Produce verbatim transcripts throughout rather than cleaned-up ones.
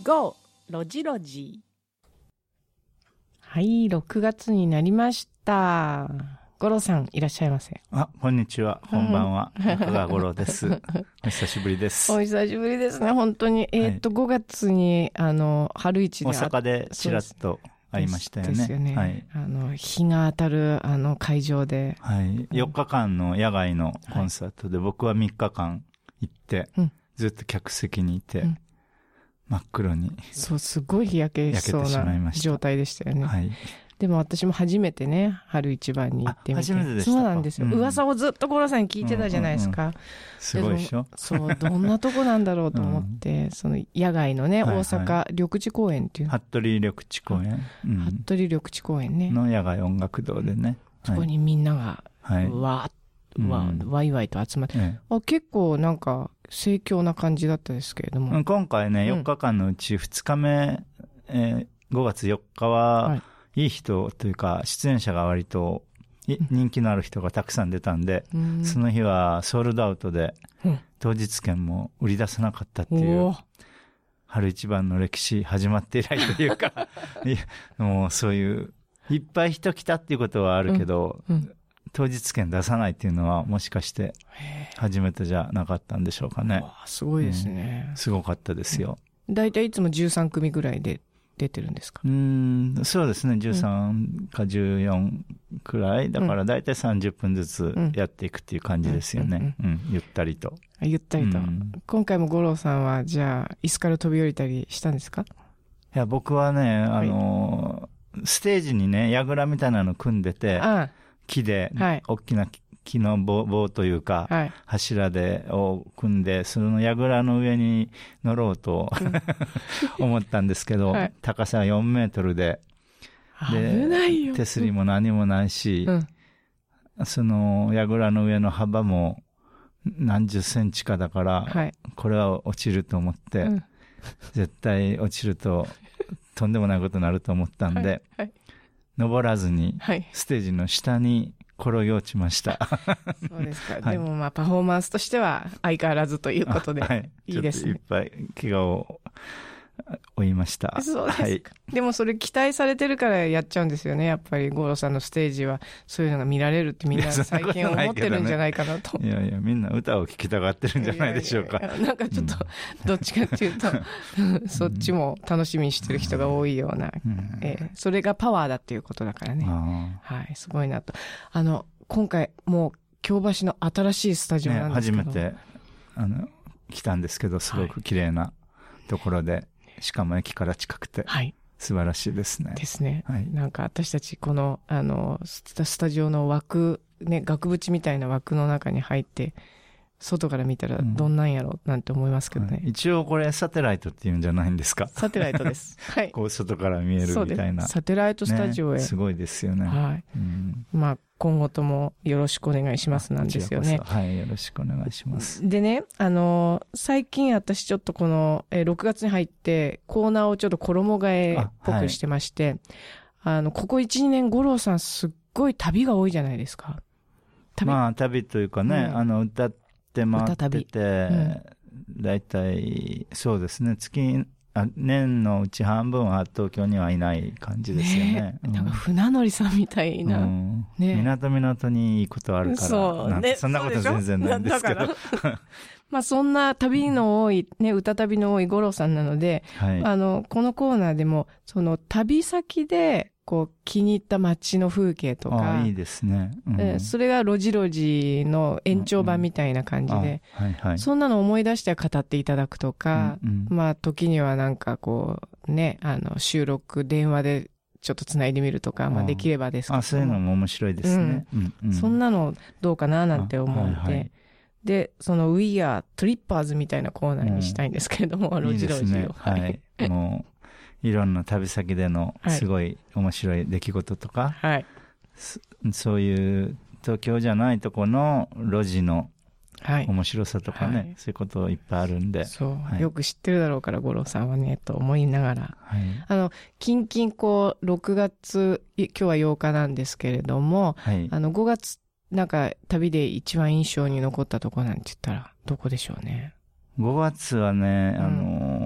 ゴーロジロジ。はい、ろくがつになりました。五郎さんいらっしゃいませ。 あ、こんにちは。こんばんは。中川五郎です。お久しぶりです。 お久しぶりですね。本当に。えー、っと、はい、ごがつに、あの、春市で。 大阪でちらっと会いましたよね。 ですよね。 はい。 あの、日が当たる、あの、会場で。 はい。よっかかんの野外のコンサートで、はい、僕はみっかかん行って、うん、ずっと客席にいて、うん、真っ黒に。 そう、すごい日焼けしそうな状態でしたよね。 はい。 でも私も初めてね、春一番に行ってみて。 初めてでしたか。 そうなんですよ。うん、噂をずっと五郎さんに聞いてたじゃないですか。うんうんうん、 すごいでしょ。 そう、どんなとこなんだろうと思って、うん、その野外のね、大阪緑地公園っていう。 服部緑地公園。 うん、服部緑地公園ね。 の野外音楽堂でね。 そこにみんなが、 はい、 わー、わー、わいわいと集まって、 ええ、 あ、結構なんか盛況な感じだったですけれども。 今回ね、よっかかんのうちふつかめ、えー、ごがつよっかは、はい、いい人というか、出演者が割と人気のある人がたくさん出たんで、うん、その日はソールドアウトで、うん、当日券も売り出せなかったっていう、春一番の歴史始まって以来というか、もうそういう、いっぱい人来たっていうことはあるけど、うんうん、当日券出さないっていうのはもしかして初めてじゃなかったんでしょうかね。 すごいですね、 うん。すごかったですよ。 だいたいいつもじゅうさんくみぐらいで出てるんですか？ うーん、そうですね。じゅうさんかじゅうよんくらい。だからだいたいさんじゅっぷんずつやっていくっていう感じですよね。うん。うんうんうん、ゆったりと。 ゆったりと。うん、今回も五郎さんは、じゃあ、椅子から飛び降りたりしたんですか？ いや、僕はね、あのーはい、ステージにね、櫓みたいなの組んでて、ああ木で、はい、大きな木の 棒, 棒というか、はい、柱でを組んで、その櫓の上に乗ろうと、うん、思ったんですけど、はい、高さよんメートルで、 で、危ないよ。 手すりも何もないし、うん、その櫓の上の幅も何十センチかだから、はい、これは落ちると思って、うん、絶対落ちるととんでもないことになると思ったんで、はいはい、登らずに、ステージの下に転げ落ちました。 そうですか。はい、でもまあパフォーマンスとしては相変わらずということで、はい、いいですね。 ちょっといっぱい怪我を負いました。 そうですか。はい、でもそれ期待されてるからやっちゃうんですよね。やっぱり五郎さんのステージはそういうのが見られるってみんな最近思ってるんじゃないかなと。 いやいや、みんな歌を聴きたがってるんじゃないでしょうか。 いやいやいやなんかちょっと、どっちかっていうと、うん、そっちも楽しみにしてる人が多いような、うんえー、それがパワーだっていうことだからね。はい、すごいなと。あの、今回もう京橋の新しいスタジオなんですけど、ね、初めてあの来たんですけど、すごく綺麗なところで、はい、しかも駅から近くて、はい、素晴らしいですね。 ですね。はい、なんか私たちこのあのスタジオの枠ね、額縁みたいな枠の中に入って外から見たらどんなんやろうなんて思いますけどね、うんはい。一応これサテライトっていうんじゃないんですか？ サテライトです。はい。 こう外から見えるみたいな。 サテライトスタジオへ、ね。 すごいですよね。 はい。うん、まあ今後ともよろしくお願いしますなんですよね。 はい、よろしくお願いします。 でね、あの、最近私ちょっとこの、えー、ろくがつに入ってコーナーをちょっと衣替えっぽくしてまして、あ、はい、あの、ここいち、にねん五郎さんすっごい旅が多いじゃないですか。 旅まあ旅というかね、うん、あの、歌って回ってて、だいたいそうですね、月、あ年のうち半分は東京にはいない感じですよね。ねうん、なんか船乗りさんみたいな。うんね、港港にいいことあるから。そうね。そんなこと全然ないんですけど。 まあそんな旅の多い、ね、歌旅の多い五郎さんなので、はい、あの、このコーナーでも、その旅先で、こう気に入った街の風景とか。 あ、いいですね。 うん、それがロジロジの延長版みたいな感じで、うんうんはいはい、そんなの思い出して語っていただくとか、うんうん、まあ時にはなんかこうね、あの収録電話でちょっと繋いでみるとか、まあできればですけど。 あ、そういうのも面白いですね。 うんうん、そんなのどうかななんて思って、はいはい、で、その We Are Trippers みたいなコーナーにしたいんですけれども、うん、ロジロジを。いいですね、 はい。もういろんな旅先でのすごい面白い出来事とか、はい、そういう東京じゃないとこの路地の面白さとかね、はい、そういうこといっぱいあるんで。 そう、はい、よく知ってるだろうから五郎さんはね、と思いながら。はい、あの、近々こう、ろくがつ、今日はようかなんですけれども、はい、あの、ごがつ、なんか旅で一番印象に残ったとこなんて言ったら、どこでしょうね。 ごがつはね、あのー、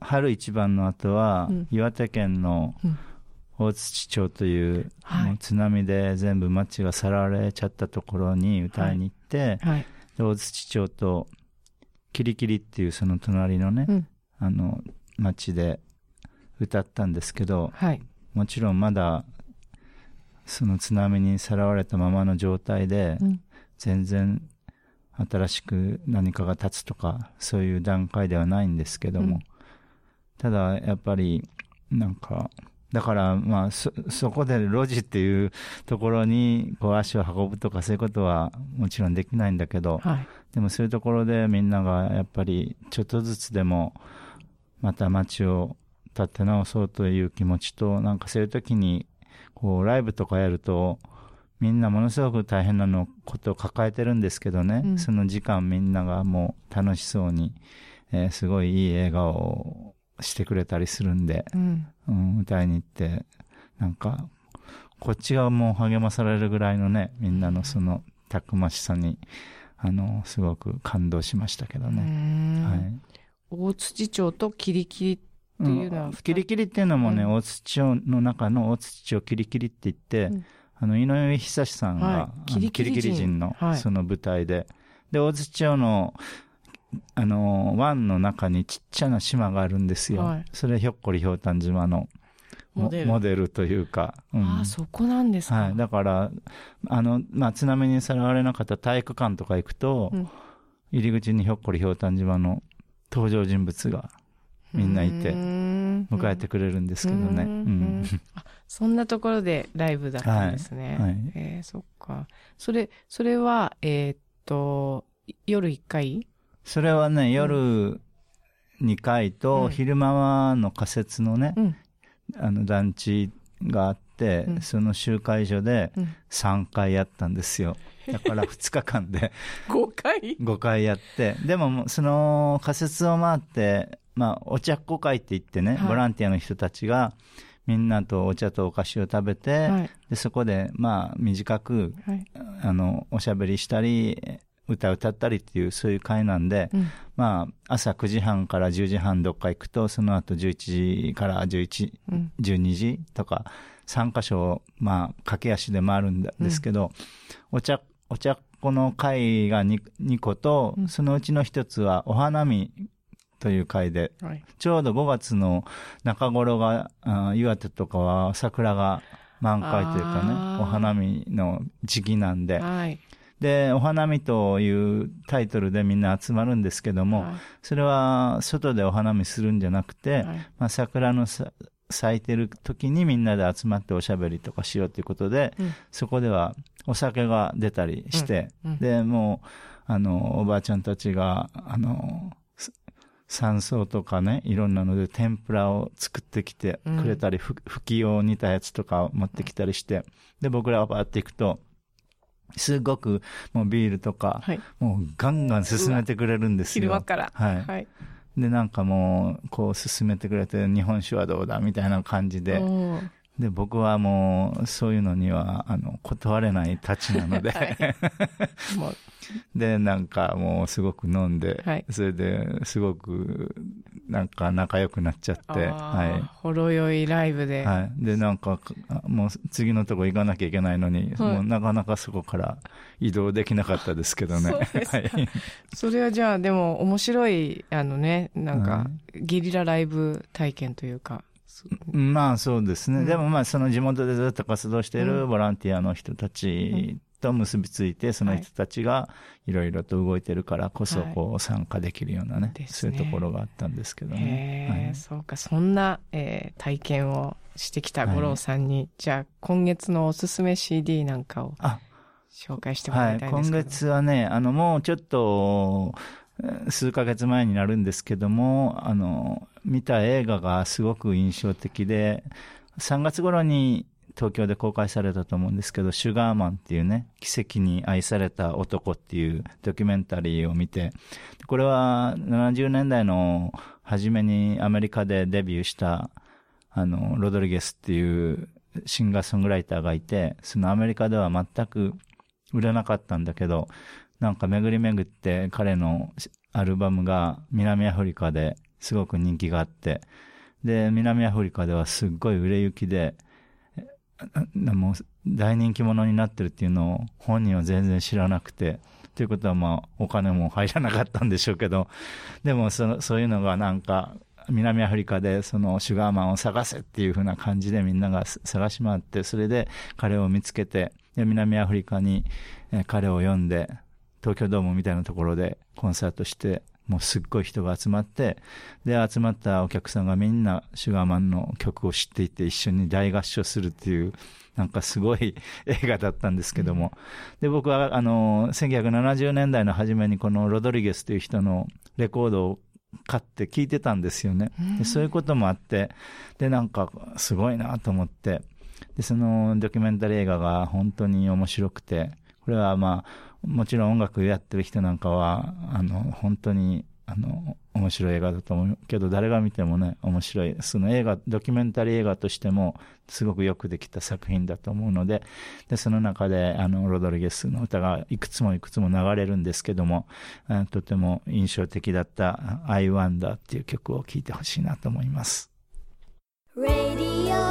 春一番の後は、うん、岩手県の大槌町という、うん、もう津波で全部町がさらわれちゃったところに歌いに行って、はいはい、で大槌町とキリキリっていうその隣のね、うん、あの町で歌ったんですけど、はい、もちろんまだその津波にさらわれたままの状態で、うん、全然新しく何かが立つとかそういう段階ではないんですけども、うん、ただやっぱりなんかだからまあ そ, そこで路地っていうところにこう足を運ぶとかそういうことはもちろんできないんだけど、はい、でもそういうところでみんながやっぱりちょっとずつでもまた街を立て直そうという気持ちと、なんかそういう時にこうライブとかやるとみんなものすごく大変なのことを抱えてるんですけどね、うん、その時間みんながもう楽しそうに、えー、すごいいい笑顔をしてくれたりするんで、うんうん、歌いに行ってなんかこっちがもう励まされるぐらいのね、みんなのそのたくましさにあのすごく感動しましたけどね。はい、 大槌町とキリキリっていうのは、うん、 キリキリっていうのもね、うん、大槌町の中の大槌町キリキリって言って、うん、あの井上久志さんが、はい、キリキリ人、キリキリ人のその舞台で、はい、で大槌町のあの湾の中にちっちゃな島があるんですよ。はい、それひょっこりひょうたん島のモデル、モデルというか、 うん、ああそこなんですか。 はい、だからあの、まあ、津波にさらわれなかった体育館とか行くと、うん、入り口にひょっこりひょうたん島の登場人物がみんないて迎えてくれるんですけどね。うんうん、 あそんなところでライブだったんですね。はいはい、えー、そっか。それそれはえー、っと夜いっかい？ それはね、夜にかいと、うん、昼間の仮設のね、うん、あの団地があって、うん、その集会所でさんかいやったんですよ。だからふつかかんでごかいごかいやって、でもその仮設を回って、まあ、お茶っこ会って言ってね、はい、ボランティアの人たちがみんなとお茶とお菓子を食べて、はい、でそこでまあ短く、はい、あのおしゃべりしたり歌歌ったりっていうそういう会なんで、うん、まあ朝くじはんからじゅうじはんどっか行くと、その後じゅういちじからじゅういち、うん、じゅうにじとかさんかしょまあ駆け足で回るんですけど、うん、お茶お茶っこの会が 2, にこと、うん、そのうちの一つはお花見という会で、はい、ちょうどごがつの中頃が岩手とかは桜が満開というかね、お花見の時期なんで、はい、でお花見というタイトルでみんな集まるんですけども、はい、それは外でお花見するんじゃなくて、はい、まあ、桜のさ咲いてる時にみんなで集まっておしゃべりとかしようということで、うん、そこではお酒が出たりして、うんうん、でもうあのおばあちゃんたちがあの山椒とかね、いろんなので天ぷらを作ってきてくれたり、うん、ふふきを煮たやつとかを持ってきたりして、で僕らがバーっていくとすごくもうビールとか、はい、もうガンガン進めてくれるんですよ。 昼間から、 はい、はい、でなんかもうこう進めてくれて、日本酒はどうだみたいな感じで、で僕はもうそういうのにはあの断れないたちなので、はい、もうでなんかもうすごく飲んで、はい、それですごくなんか仲良くなっちゃって、はい、 ほろ酔いライブで、 はい、でなんかもう次のとこ行かなきゃいけないのに、はい、もうなかなかそこから移動できなかったですけどね。 そうですか、 はい、 それはじゃあでも面白いあのね、なんかゲリラライブ体験というか、 まあそうですね、うん、でもまあその地元でずっと活動しているボランティアの人たちと結びついて、その人たちがいろいろと動いてるからこそこう参加できるようなね、はい、そういうところがあったんですけどね。 へー、はい、そうか、そんな、えー、体験をしてきた五郎さんに、はい、じゃあ今月のおすすめ シーディー なんかを紹介してもらいたいんですけど、 はい、今月はね、あのもうちょっと数ヶ月前になるんですけども、あの見た映画がすごく印象的で、さんがつ頃に東京で公開されたと思うんですけど、シュガーマンっていうね、奇跡に愛された男っていうドキュメンタリーを見て、これはななじゅうねんだいの初めにアメリカでデビューしたあのロドリゲスっていうシンガーソングライターがいて、そのアメリカでは全く売れなかったんだけど、なんか巡り巡って彼のアルバムが南アフリカですごく人気があって、で、南アフリカではすっごい売れ行きで、もう大人気者になってるっていうのを本人は全然知らなくて、ということはまあお金も入らなかったんでしょうけど、でもそのそういうのがなんか南アフリカでそのシュガーマンを探せっていう風な感じでみんなが探し回って、それで彼を見つけて、で南アフリカに彼を呼んで東京ドームみたいなところでコンサートして、もうすっごい人が集まって、で集まったお客さんがみんなシュガーマンの曲を知っていて一緒に大合唱するっていう、なんかすごい映画だったんですけども、で僕はあのせんきゅうひゃくななじゅうねんだいの初めにこのロドリゲスという人のレコードを買って聴いてたんですよね。でそういうこともあって、でなんかすごいなと思って、でそのドキュメンタリー映画が本当に面白くて、これはまあもちろん音楽やってる人なんかはあの本当にあの面白い映画だと思うけど、誰が見てもね面白い、その映画ドキュメンタリー映画としてもすごくよくできた作品だと思うので、でその中であのロドリゲスの歌がいくつもいくつも流れるんですけども、とても印象的だった「I Wonder」っていう曲を聴いてほしいなと思います。Radio